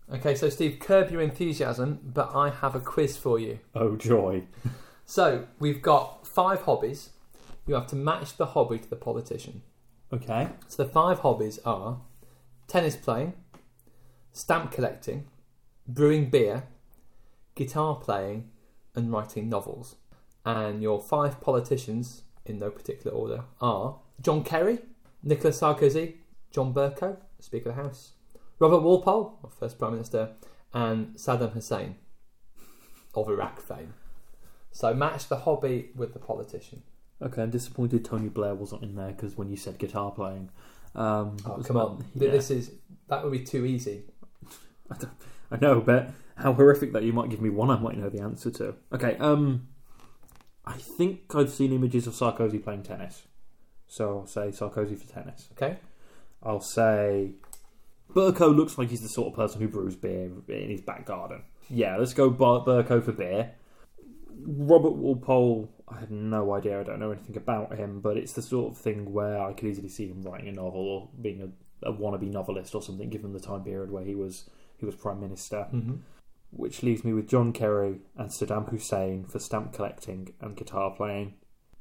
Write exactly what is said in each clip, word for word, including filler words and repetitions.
Okay, so Steve, curb your enthusiasm, but I have a quiz for you. Oh, joy. So, we've got five hobbies. You have to match the hobby to the politician. Okay. So the five hobbies are tennis playing, stamp collecting, brewing beer, guitar playing, and writing novels. And your five politicians, in no particular order, are John Kerry, Nicolas Sarkozy, John Bercow, Speaker of the House, Robert Walpole, our first Prime Minister, and Saddam Hussein, of Iraq fame. So match the hobby with the politician. Okay, I'm disappointed Tony Blair wasn't in there because when you said guitar playing... Um, oh, come on. Yeah. This is... That would be too easy. I, don't, I know, but how horrific that you might give me one I might know the answer to. Okay, um... I think I've seen images of Sarkozy playing tennis. So I'll say Sarkozy for tennis. Okay. I'll say... Bercow looks like he's the sort of person who brews beer in his back garden. Yeah, let's go Bar- Bercow for beer. Robert Walpole, I have no idea, I don't know anything about him, but it's the sort of thing where I could easily see him writing a novel or being a, a wannabe novelist or something, given the time period where he was he was Prime Minister. Mm-hmm. Which leaves me with John Kerry and Saddam Hussein for stamp collecting and guitar playing.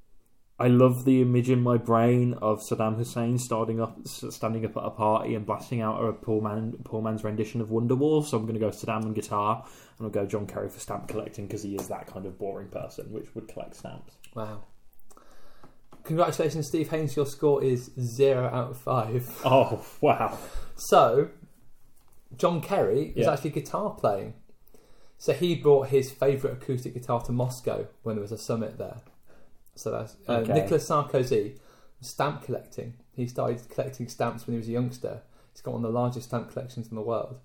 I love the image in my brain of Saddam Hussein starting up, standing up at a party and blasting out a poor man, poor man's rendition of Wonderwall. So I'm going to go Saddam on guitar, and I'll go John Kerry for stamp collecting because he is that kind of boring person which would collect stamps. Wow! Congratulations, Steve Haynes. Your score is zero out of five. Oh wow! So John Kerry is yeah. actually guitar playing. So he brought his favourite acoustic guitar to Moscow when there was a summit there. So that's uh, okay. Nicolas Sarkozy, stamp collecting. He started collecting stamps when he was a youngster. He's got one of the largest stamp collections in the world.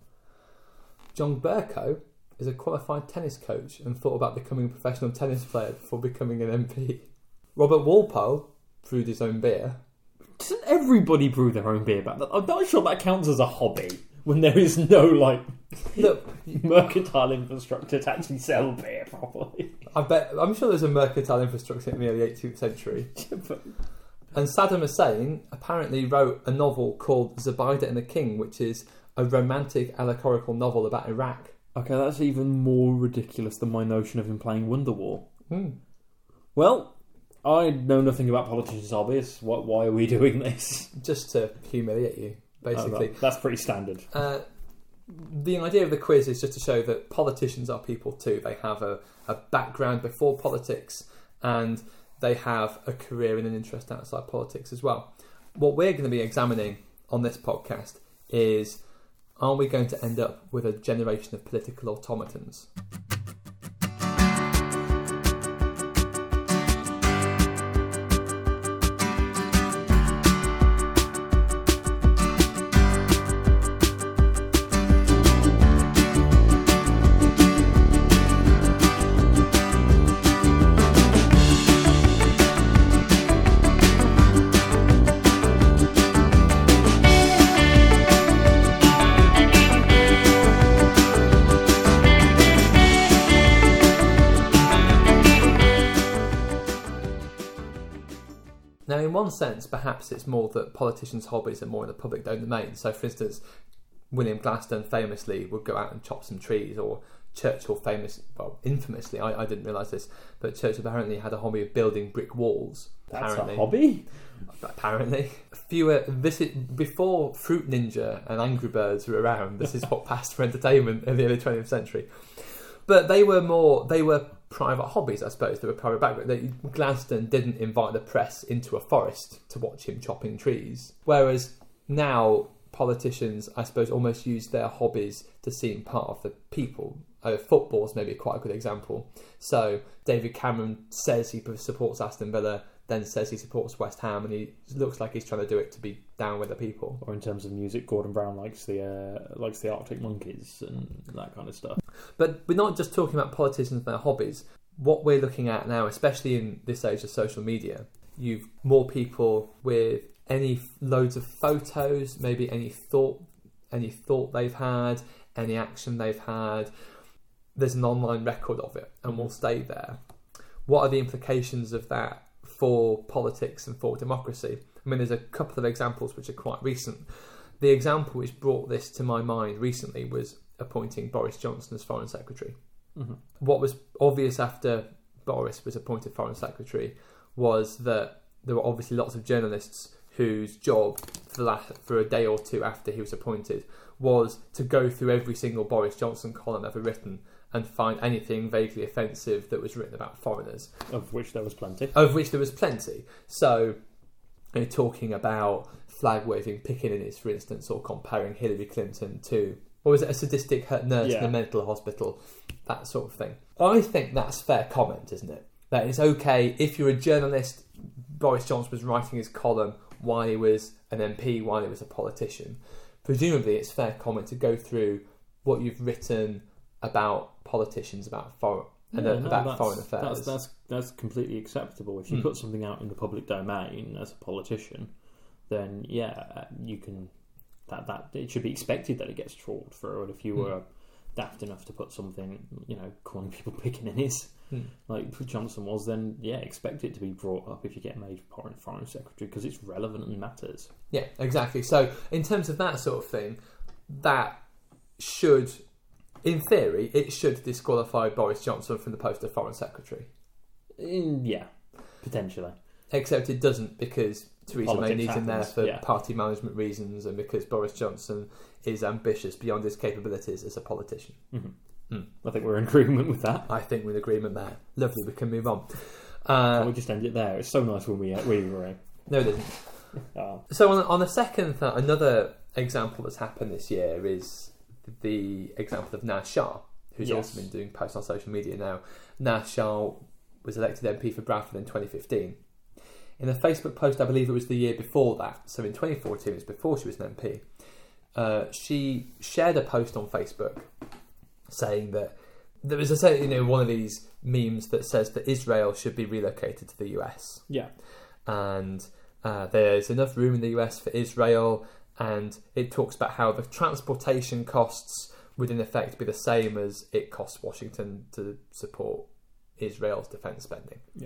John Bercow is a qualified tennis coach and thought about becoming a professional tennis player before becoming an M P. Robert Walpole brewed his own beer. Doesn't everybody brew their own beer back then? I'm not sure that counts as a hobby when there is no like Look, mercantile infrastructure to actually sell beer properly. I bet I'm sure there's a mercantile infrastructure in the early eighteenth century. And Saddam Hussein apparently wrote a novel called Zubaydah and the King, which is a romantic allegorical novel about Iraq. Okay, that's even more ridiculous than my notion of him playing Wonderwall. Hmm. Well, I know nothing about politicians' hobbies. What? Why are we doing this? Just to humiliate you, basically. Oh, that's pretty standard. Uh, the idea of the quiz is just to show that politicians are people too. They have a, a background before politics and they have a career and an interest outside politics as well. What we're going to be examining on this podcast is, are we going to end up with a generation of political automatons? Now, in one sense, perhaps it's more that politicians' hobbies are more in the public domain. So, for instance, William Gladstone famously would go out and chop some trees, or Churchill famous, well, infamously, I, I didn't realise this, but Churchill apparently had a hobby of building brick walls. That's apparently. a hobby? Apparently. Fewer, this is, before Fruit Ninja and Angry Birds were around, this is what passed for entertainment in the early twentieth century. But they were more, they were private hobbies, I suppose. They were private background. They, Gladstone didn't invite the press into a forest to watch him chopping trees. Whereas now, politicians, I suppose, almost use their hobbies to seem part of the people. Uh, football's maybe quite a good example. So David Cameron says he supports Aston Villa, then says he supports West Ham, and he looks like he's trying to do it to be down with the people. Or in terms of music, Gordon Brown likes the uh, likes the Arctic Monkeys and that kind of stuff. But we're not just talking about politicians and their hobbies. What we're looking at now, especially in this age of social media, you've more people with any loads of photos, maybe any thought, any thought they've had, any action they've had. There's an online record of it, and will stay there. What are the implications of that for politics and for democracy? I mean, there's a couple of examples which are quite recent. The example which brought this to my mind recently was appointing Boris Johnson as Foreign Secretary. Mm-hmm. What was obvious after Boris was appointed Foreign Secretary was that there were obviously lots of journalists whose job for, the last, for a day or two after he was appointed was to go through every single Boris Johnson column ever written and find anything vaguely offensive that was written about foreigners. Of which there was plenty. Of which there was plenty. So, you know, talking about flag-waving pickaninnies, for instance, or comparing Hillary Clinton to, what was it, a sadistic nurse Yeah. in a mental hospital, that sort of thing. I think that's fair comment, isn't it? That it's okay if you're a journalist. Boris Johnson was writing his column while he was an M P, while he was a politician. Presumably, it's fair comment to go through what you've written about politicians, about foreign and Yeah, uh, no, about that's- foreign affairs. That's, that's, that's completely acceptable. If you Hmm. put something out in the public domain as a politician, then yeah, you can. That that it should be expected that it gets trawled through. And if you Hmm. were daft enough to put something, you know, calling people pickaninnies, Hmm. like Johnson was, then yeah, expect it to be brought up if you get made foreign foreign secretary because it's relevant and matters. Yeah, exactly. So, in terms of that sort of thing, that should, in theory, it should disqualify Boris Johnson from the post of Foreign Secretary. In, yeah, potentially. Except it doesn't, because Theresa May Politics needs him there happens, for yeah. party management reasons, and because Boris Johnson is ambitious beyond his capabilities as a politician. Mm-hmm. Mm. I think we're in agreement with that. I think we're in agreement there. Lovely, we can move on. Can Uh, we just end it there? It's so nice when we we were in. no, it isn't. Oh. So on, on the second, th- another example that's happened this year is the example of Naz Shah, who's Yes. also been doing posts on social media now. Naz Shah was elected M P for Bradford in twenty fifteen. In a Facebook post, I believe it was the year before that, so in twenty fourteen, it was before she was an M P, uh, she shared a post on Facebook saying that there was a, you know, one of these memes that says that Israel should be relocated to the U S. Yeah. And uh, there's enough room in the U S for Israel, and it talks about how the transportation costs would in effect be the same as it costs Washington to support Israel's defence spending. Yeah.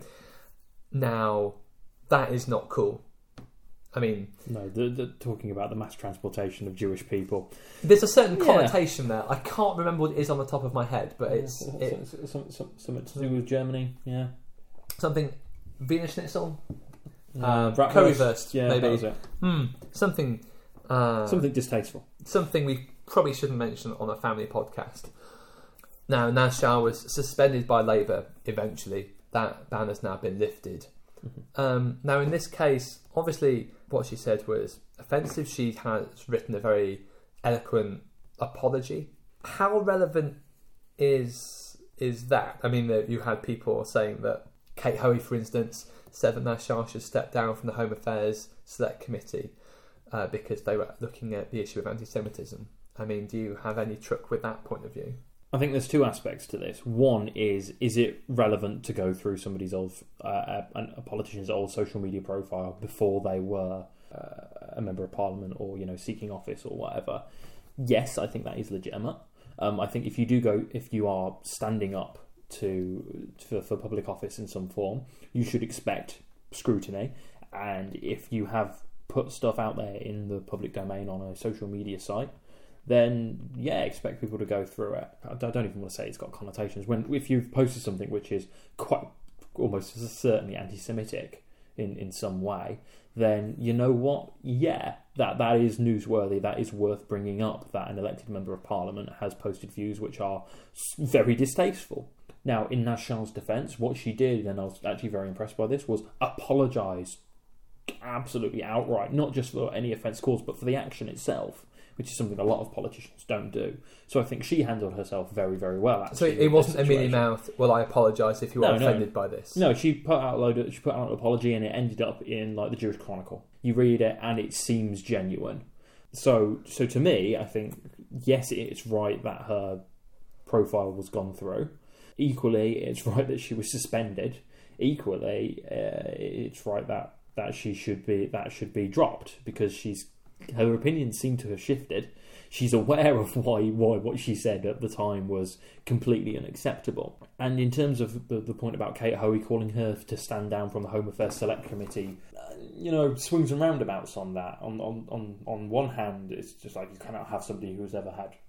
Now, that is not cool. I mean, No, the, the, talking about the mass transportation of Jewish people. there's a certain Yeah. connotation there. I can't remember what it is on the top of my head, but it's Some- it, some- some- some- something to do with Germany. Yeah. something Wiener Schnitzel, Uh, uh, Bratwurst. currywurst, Yeah, maybe that was it. Hmm, something. Uh, Something distasteful. something we probably shouldn't mention on a family podcast. Now, Naz Shah was suspended by Labour eventually. That ban has now been lifted. Mm-hmm. Um, now, in this case, obviously, what she said was offensive. She has written a very eloquent apology. How relevant is is that? I mean, that you had people saying that Kate Hoey, for instance, said that Naz Shah should step down from the Home Affairs Select Committee uh, because they were looking at the issue of anti-Semitism. I mean, do you have any truck with that point of view? I think there's two aspects to this. One is, is it relevant to go through somebody's old, uh, a, a politician's old social media profile before they were uh, a member of parliament or, you know, seeking office or whatever? Yes, I think that is legitimate. Um, I think if you do go, if you are standing up to for, for public office in some form, you should expect scrutiny. And if you have put stuff out there in the public domain on a social media site, then yeah, expect people to go through it. I don't even want to say it's got connotations. When if you've posted something which is quite almost certainly anti-Semitic in, in some way, then you know what? Yeah, that that is newsworthy. That is worth bringing up. That an elected member of parliament has posted views which are very distasteful. Now, in Naz Shah's defence, what she did, and I was actually very impressed by this, was apologise absolutely outright, not just for any offence caused, but for the action itself, which is something a lot of politicians don't do. So I think she handled herself very, very well. Actually, So it wasn't a mealy mouth, well, I apologise if you were No, no. offended by this. No, she put out a load of, she put out an apology, and it ended up in like the Jewish Chronicle. You read it, and it seems genuine. So, so to me, I think yes, it's right that her profile was gone through. Equally, it's right that she was suspended. Equally, uh, it's right that, that she should be that should be dropped because she's her opinions seem to have shifted. She's aware of why why what she said at the time was completely unacceptable. And in terms of the, the point about Kate Hoey calling her to stand down from the Home Affairs Select Committee, uh, you know, swings and roundabouts on that. On, on on on one hand, it's just like you cannot have somebody who's ever had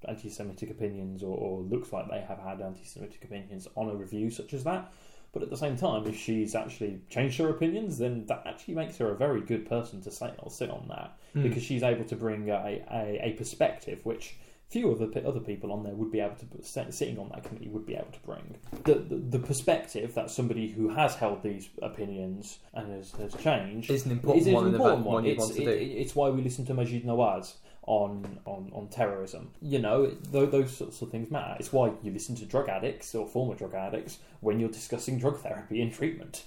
anti-Semitic opinions or, or looks like they have had anti-Semitic opinions on a review such as that. But at the same time, if she's actually changed her opinions, then that actually makes her a very good person to say or sit on that, mm. because she's able to bring a, a, a perspective which few of the other people on there would be able to, sitting on that committee, would be able to bring. The, the, the perspective that somebody who has held these opinions and has, has changed is an important is, is one. An important one. one. You It's, want to it, do. it's why we listen to Majid Nawaz on, on, on terrorism. You know, those, those sorts of things matter. It's why you listen to drug addicts or former drug addicts when you're discussing drug therapy and treatment.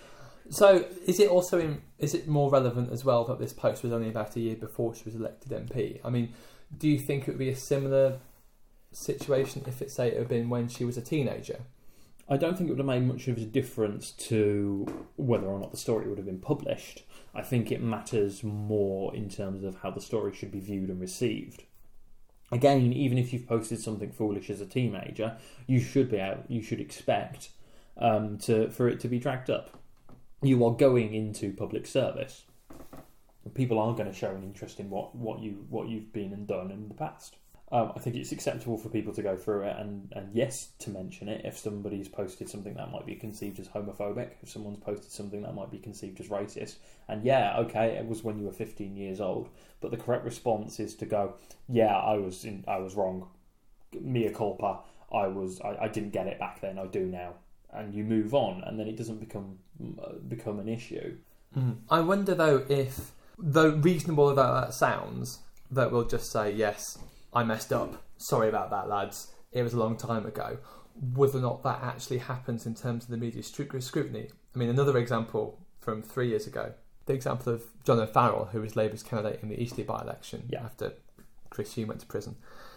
So, is it also in, is it more relevant as well that this post was only about a year before she was elected M P? I mean, do you think it would be a similar situation if it say it had been when she was a teenager? I don't think it would have made much of a difference to whether or not the story would have been published. I think it matters more in terms of how the story should be viewed and received. Again, even if you've posted something foolish as a teenager, you should be able, you should expect um, to for it to be dragged up. You are going into public service. People are going to show an interest in what, what you what you've been and done in the past. Um, I think it's acceptable for people to go through it and, and yes, to mention it if somebody's posted something that might be conceived as homophobic, if someone's posted something that might be conceived as racist. And yeah, okay, it was when you were fifteen years old, but the correct response is to go, yeah, I was in, I was wrong. Mea culpa. I was I, I didn't get it back then. I do now. And you move on, and then it doesn't become uh, become an issue. Mm. I wonder though if, though reasonable that that sounds, that we'll just say yes, I messed up. Sorry about that, lads. It was a long time ago. Whether or not that actually happens in terms of the media scrutiny. I mean, another example from three years ago, the example of John O'Farrell, who was Labour's candidate in the Eastleigh by-election yeah. after Chris Hume went to prison.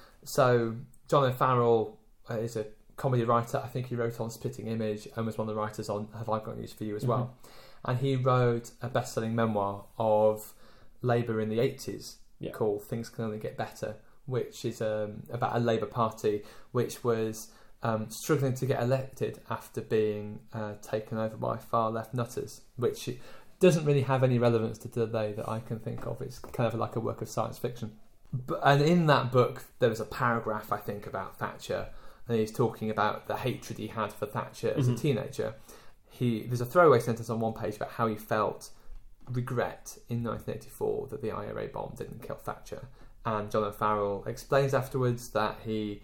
So John O'Farrell uh, is a comedy writer. I think he wrote on Spitting Image and was one of the writers on Have I Got News For You as mm-hmm. well. And he wrote a best-selling memoir of Labour in the eighties yeah. called Things Can Only Get Better, which is um, about a Labour Party which was um, struggling to get elected after being uh, taken over by far-left nutters, which doesn't really have any relevance to today that I can think of. It's kind of like a work of science fiction. But, and in that book, there was a paragraph, I think, about Thatcher, and he's talking about the hatred he had for Thatcher as mm-hmm. a teenager. He There's a throwaway sentence on one page about how he felt regret in nineteen eighty-four that the I R A bomb didn't kill Thatcher. And John O'Farrell explains afterwards that he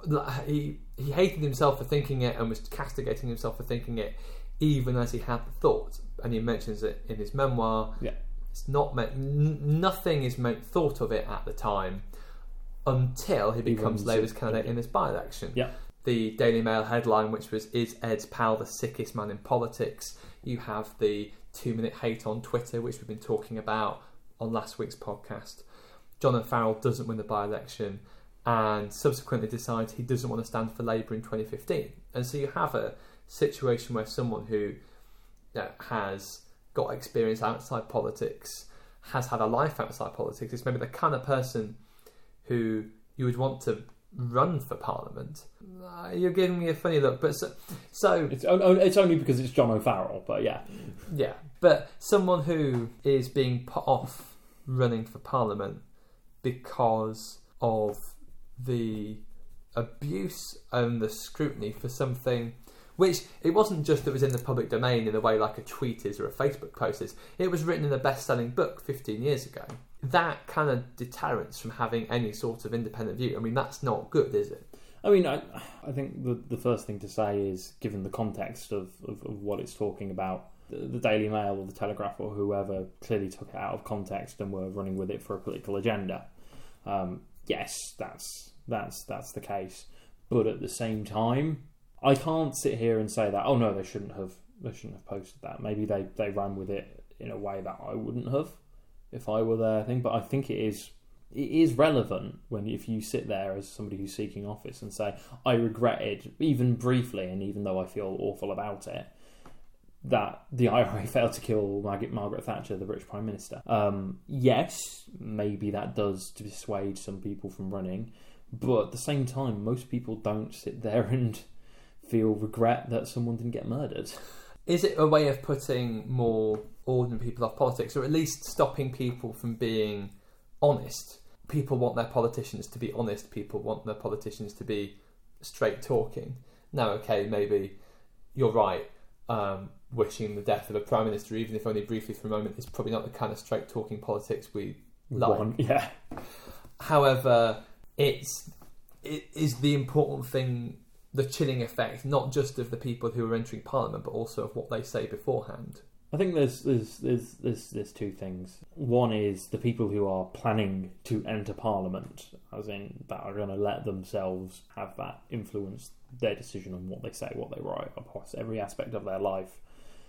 he he hated himself for thinking it and was castigating himself for thinking it, even as he had the thought. And he mentions it in his memoir. Yeah, it's not meant. N- nothing is meant thought of it at the time until he becomes Labour's candidate in this by-election. Yeah. The Daily Mail headline, which was "Is Ed's pal the sickest man in politics?" You have the two-minute hate on Twitter, which we've been talking about on last week's podcast. John O'Farrell doesn't win the by-election and subsequently decides he doesn't want to stand for Labour in twenty fifteen. And so you have a situation where someone who you know, has got experience outside politics, has had a life outside politics, is maybe the kind of person who you would want to run for Parliament. Uh, you're giving me a funny look, but so... so it's, it's only because it's John O'Farrell, but yeah. Yeah, but someone who is being put off running for Parliament because of the abuse and the scrutiny for something which it wasn't just that was in the public domain in a way like a tweet is or a Facebook post is. It was written in a best-selling book fifteen years ago. That kind of deterrence from having any sort of independent view, I mean, that's not good, is it? I mean, I, I think the the first thing to say is, given the context of, of, of what it's talking about, the, the Daily Mail or the Telegraph or whoever clearly took it out of context and were running with it for a political agenda. Um, yes, that's that's that's the case. But at the same time, I can't sit here and say that, oh no, they shouldn't have they shouldn't have posted that. Maybe they, they ran with it in a way that I wouldn't have if I were there. I think, but I think it is it is relevant when if you sit there as somebody who's seeking office and say, I regretted, even briefly, and even though I feel awful about it, that the I R A failed to kill Margaret, Margaret Thatcher, the British Prime Minister. Um, yes, maybe that does dissuade some people from running, but at the same time, most people don't sit there and feel regret that someone didn't get murdered. Is it a way of putting more ordinary people off politics, or at least stopping people from being honest? people want their politicians to be honest. People want their politicians to be straight talking. Now, okay, maybe you're right. Um, wishing the death of a prime minister, even if only briefly for a moment, is probably not the kind of straight talking politics we like. One, yeah. However, it's it is the important thing, the chilling effect, not just of the people who are entering Parliament, but also of what they say beforehand. I think there's there's there's there's there's two things. One is the people who are planning to enter Parliament, as in that are going to let themselves have that influence their decision on what they say, what they write, across every aspect of their life.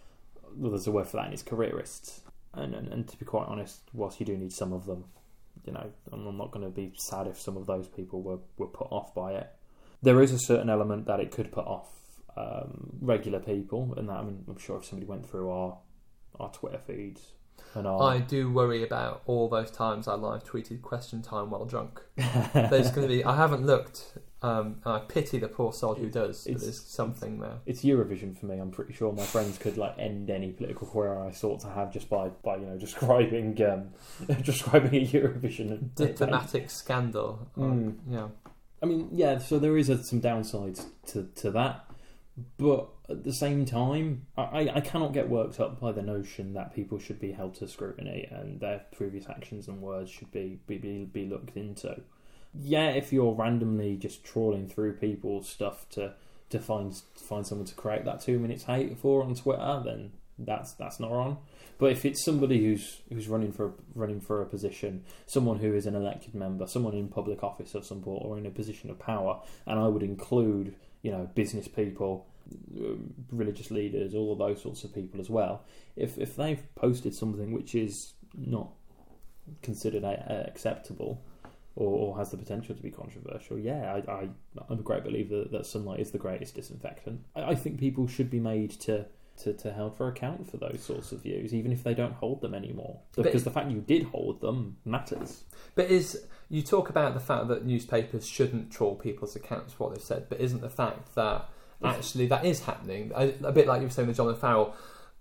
Well, there's a word for that, and it's careerists. And, and and to be quite honest, whilst you do need some of them, you know, I'm not going to be sad if some of those people were, were put off by it. There is a certain element that it could put off um, regular people, and that I mean, I'm sure if somebody went through our our Twitter feeds and our... I do worry about all those times I live tweeted question time while drunk. There's going to be... I haven't looked, um, and I pity the poor soul who does, but there's something there. It's Eurovision for me. I'm pretty sure my friends could like end any political career I sought to have just by, by you know, describing um, describing a Eurovision diplomatic scandal. Mm. Um, yeah. I mean, yeah, so there is a, some downsides to, to that. But at the same time, I, I cannot get worked up by the notion that people should be held to scrutiny and their previous actions and words should be, be, be, be looked into. Yeah, if you're randomly just trawling through people's stuff to, to find find someone to create that two minutes hate for on Twitter, then that's that's not on. But if it's somebody who's who's running for running for a position, someone who is an elected member, someone in public office of some sort or in a position of power, and I would include, you know, business people, religious leaders, all of those sorts of people as well. If if they've posted something which is not considered a, a acceptable or, or has the potential to be controversial, yeah, I, I I'm a great believer that, that sunlight is the greatest disinfectant. I, I think people should be made to. To, to held for account for those sorts of views, even if they don't hold them anymore, because but, the fact you did hold them matters. But is you talk about the fact that newspapers shouldn't troll people's accounts for what they've said, but isn't the fact that actually that is happening? A, a bit like you were saying with John O'Farrell,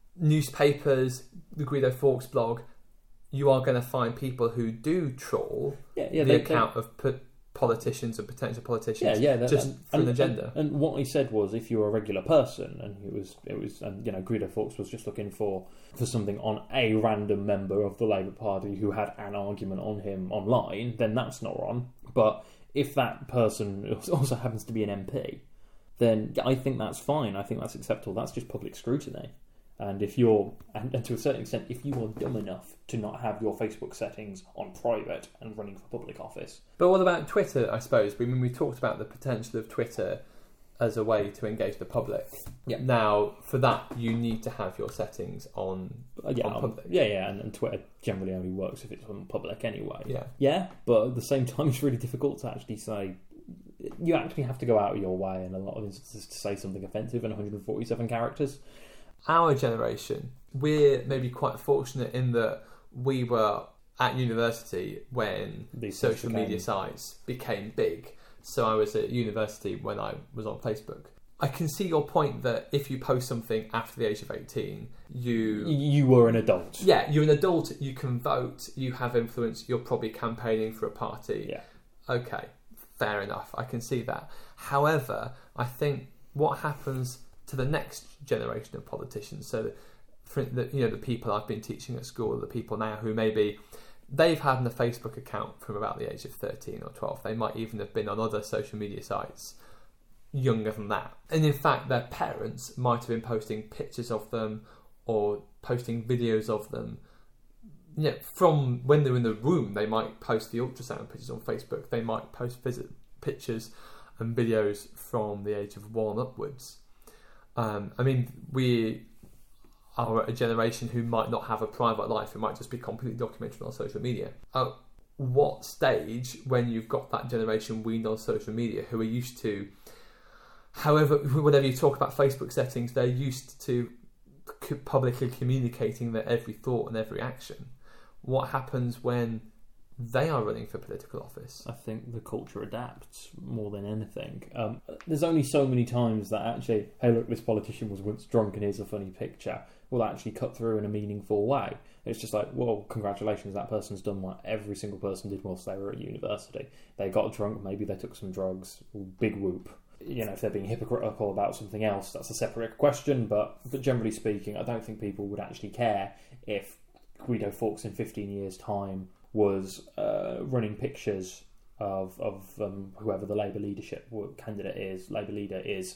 newspapers, the Guido Fawkes blog, you are going to find people who do troll yeah, yeah, the they, account they, of put. politicians and potential politicians, yeah, yeah, just and, for and, an agenda. And, and what he said was, if you're a regular person, and it was, it was, and you know, Guido Fawkes was just looking for for something on a random member of the Labour Party who had an argument on him online, then that's not on. But if that person also happens to be an M P, then I think that's fine. I think that's acceptable. That's just public scrutiny. And if you're, and, and to a certain extent, if you are dumb enough to not have your Facebook settings on private and running for public office. But what about Twitter, I suppose? I mean, we talked about the potential of Twitter as a way to engage the public. Yeah. Now, for that, you need to have your settings on, uh, yeah, on public. Yeah, yeah, and, and Twitter generally only works if it's on public anyway. Yeah. Yeah, but at the same time, it's really difficult to actually say... You actually have to go out of your way in a lot of instances to say something offensive in one hundred forty-seven characters. Our generation, we're maybe quite fortunate in that we were at university when These social became... media sites became big. So I was at university when I was on Facebook. I can see your point that if you post something after the age of eighteen, you... You were an adult. Yeah, you're an adult, you can vote, you have influence, you're probably campaigning for a party. Yeah. Okay, fair enough, I can see that. However, I think what happens to the next generation of politicians, so for the, you know, the people I've been teaching at school, the people now who maybe they've had a Facebook account from about the age of thirteen or twelve, they might even have been on other social media sites younger than that, and in fact their parents might have been posting pictures of them or posting videos of them, you know, from when they're in the room. They might post the ultrasound pictures on Facebook, they might post visit pictures and videos from the age of one upwards. Um, I mean, we are a generation who might not have a private life. It might just be completely documented on social media. At what stage, when you've got that generation weaned on social media, who are used to, however, whenever you talk about Facebook settings, they're used to publicly communicating their every thought and every action. What happens when they are running for political office? I think the culture adapts more than anything. Um, there's only so many times that actually, hey look, this politician was once drunk and here's a funny picture, will actually cut through in a meaningful way. It's just like, well, congratulations, that person's done what every single person did whilst they were at university. They got drunk, maybe they took some drugs, big whoop. You know, if they're being hypocritical about something else, that's a separate question, but, but generally speaking, I don't think people would actually care if Guido Fawkes in fifteen years' time was uh, running pictures of, of um, whoever the Labour leadership candidate is, Labour leader is,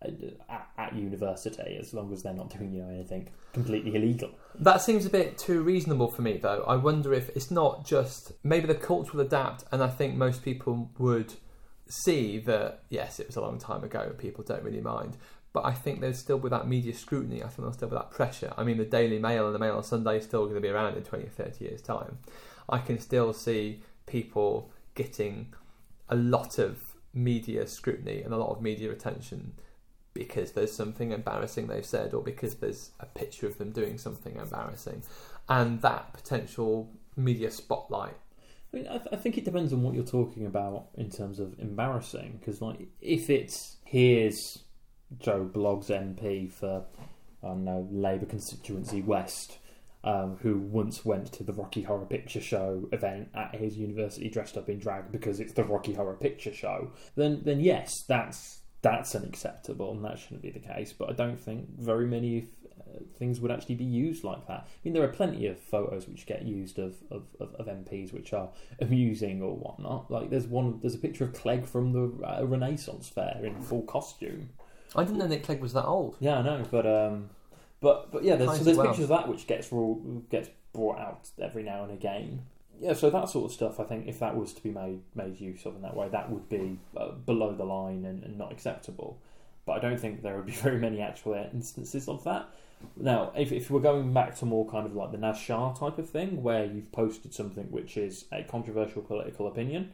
At, at university, as long as they're not doing, you know, anything completely illegal. That seems a bit too reasonable for me, though. I wonder if it's not just maybe the culture will adapt, and I think most people would see that yes, it was a long time ago, and people don't really mind. But I think there's still, with that media scrutiny, I think there's still with that pressure. I mean, the Daily Mail and the Mail on Sunday is still going to be around in twenty or thirty years' time. I can still see people getting a lot of media scrutiny and a lot of media attention because there's something embarrassing they've said, or because there's a picture of them doing something embarrassing. And that potential media spotlight. I mean, I, th- I think it depends on what you're talking about in terms of embarrassing. Because, like, if it's, here's Joe Bloggs M P for, I don't know, Labour Constituency West, um, who once went to the Rocky Horror Picture Show event at his university dressed up in drag because it's the Rocky Horror Picture Show, then then yes, that's that's unacceptable, and that shouldn't be the case. But I don't think very many uh, things would actually be used like that. I mean, there are plenty of photos which get used of, of, of, of M Ps which are amusing or whatnot. Like there's one, there's a picture of Clegg from the uh, Renaissance Fair in full costume. I didn't know Nick Clegg was that old. Yeah, I know, but um, but but yeah, there's, so there's well. pictures of that which gets gets brought out every now and again. Yeah, so that sort of stuff, I think, if that was to be made made use of in that way, that would be uh, below the line and, and not acceptable. But I don't think there would be very many actual instances of that. Now, if, if we're going back to more kind of like the Naz Shah type of thing, where you've posted something which is a controversial political opinion,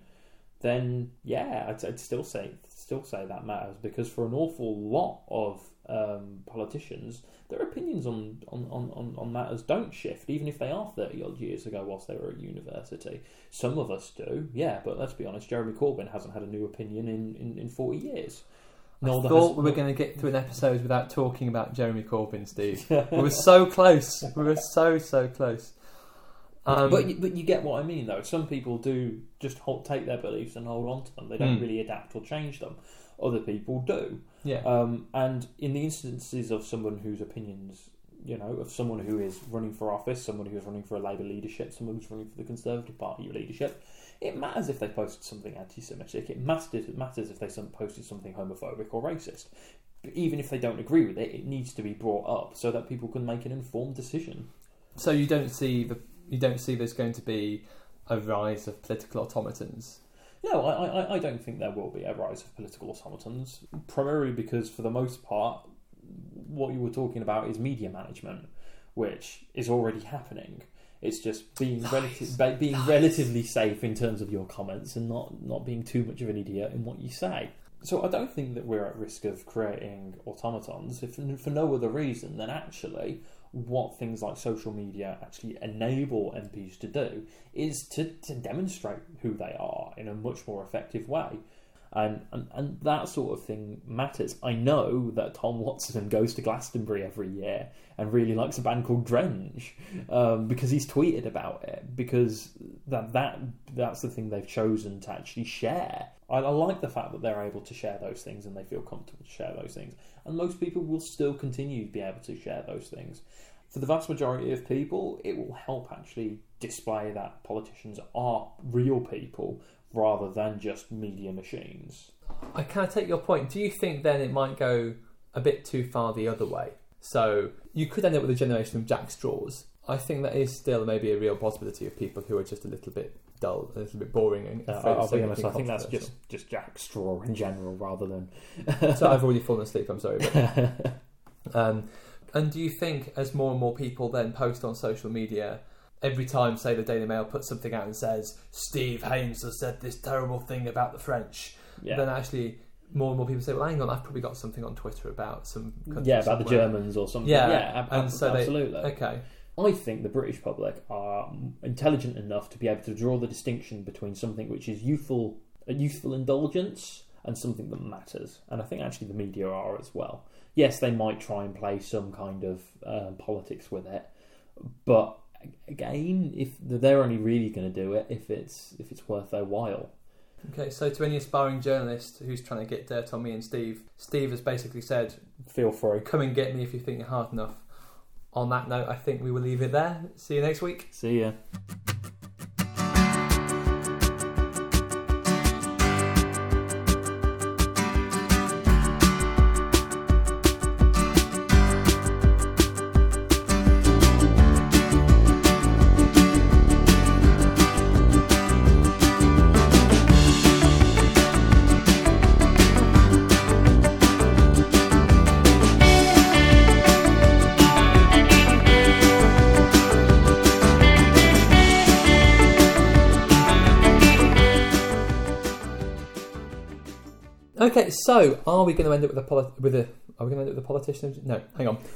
then yeah, I'd, I'd still say still say that matters, because for an awful lot of um, politicians, their opinions on, on, on, on matters don't shift, even if they are thirty odd years ago whilst they were at university. Some of us do, yeah, but let's be honest, Jeremy Corbyn hasn't had a new opinion in, in, in forty years. I thought we were going to get through an episode without talking about Jeremy Corbyn, Steve. We were so close. We were so, so close. Um, but, you, but you get what I mean, though. Some people do just hold, take their beliefs and hold on to them. They don't mm. really adapt or change them. Other people do. Yeah. Um, and in the instances of someone whose opinions, you know, of someone who is running for office, someone who is running for a Labour leadership, someone who's running for the Conservative Party leadership, it matters if they posted something anti-Semitic. It matters, it matters if they posted something homophobic or racist. But even if they don't agree with it, it needs to be brought up so that people can make an informed decision. So you don't see the you don't see there's going to be a rise of political automatons? No, I, I, I don't think there will be a rise of political automatons, primarily because, for the most part, what you were talking about is media management, which is already happening. It's just being nice. relative, being nice. relatively safe in terms of your comments and not, not being too much of an idiot in what you say. So I don't think that we're at risk of creating automatons, if for no other reason than actually what things like social media actually enable M Ps to do is to, to demonstrate who they are in a much more effective way. And, and and that sort of thing matters. I know that Tom Watson goes to Glastonbury every year and really likes a band called Drenge um, because he's tweeted about it, because that that that's the thing they've chosen to actually share. I, I like the fact that they're able to share those things and they feel comfortable to share those things. And most people will still continue to be able to share those things. For the vast majority of people, it will help actually display that politicians are real people rather than just media machines. I kind of take your point. Do you think then it might go a bit too far the other way? So you could end up with a generation of Jack Straws. I think that is still maybe a real possibility of people who are just a little bit dull, a little bit boring. And uh, I'll be honest, I think that's just, just Jack Straw in general rather than... So I've already fallen asleep, I'm sorry. But... um, and do you think as more and more people then post on social media, every time, say, the Daily Mail puts something out and says, Steve Haynes has said this terrible thing about the French, yeah. then actually more and more people say, well, hang on, I've probably got something on Twitter about some country Yeah, about somewhere. the Germans or something. Yeah, yeah ab- and so absolutely. They, okay. I think the British public are intelligent enough to be able to draw the distinction between something which is youthful, a youthful indulgence and something that matters. And I think actually the media are as well. Yes, they might try and play some kind of uh, politics with it, but again, if they're only really going to do it if it's if it's worth their while. Okay, so to any aspiring journalist who's trying to get dirt on me and Steve, Steve has basically said, feel free. Come and get me if you think you're hard enough. On that note, I think we will leave it there. See you next week. See ya. Okay, so are we going to end up with a poli- with a are we going to end up with a politician? No, hang on.